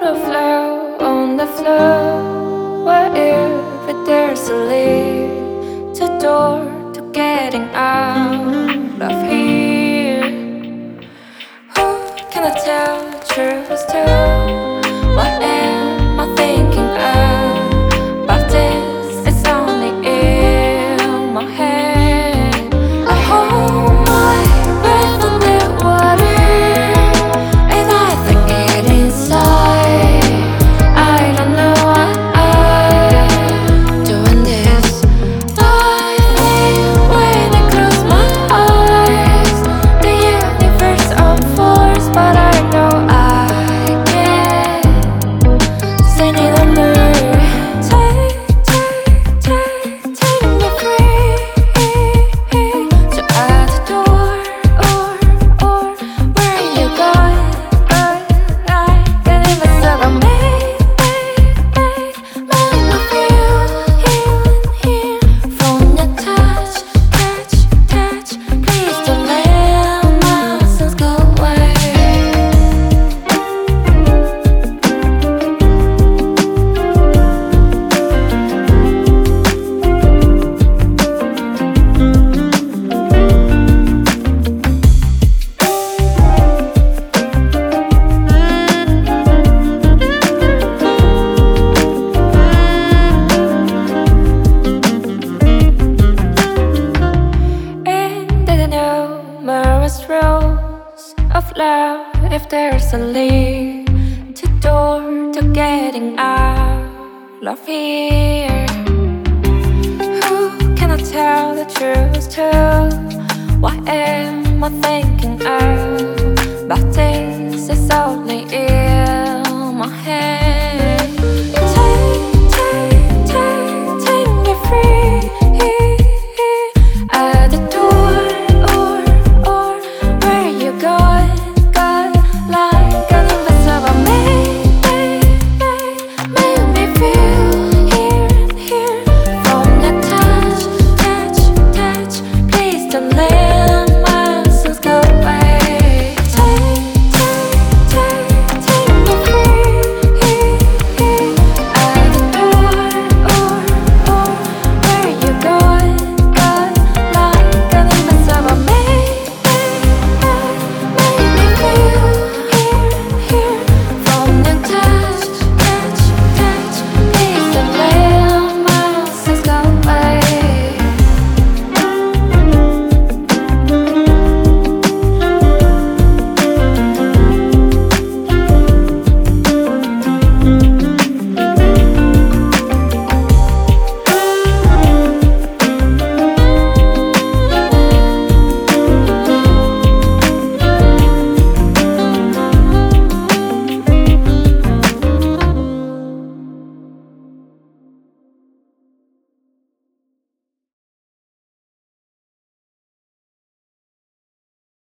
on the floor. Wherever there's a lead to door to getting out of here. Who can I tell the truth to? What am I thinking about this? It's only in my head. I hold my breath underwater, and I think it inside. I don't know why I'm doing this. I think when I close my eyes, the universe unfolds, but I know I can't say neither nor. Take me free to out the door, or where you going? I can even stop on me. Make me feel here from your touch. Please don't let my sense go away. Into the numerous rows of love, if there's a lead to door to getting out of here. Who can I tell the truth to? What am I thinking about this? It's only in my head.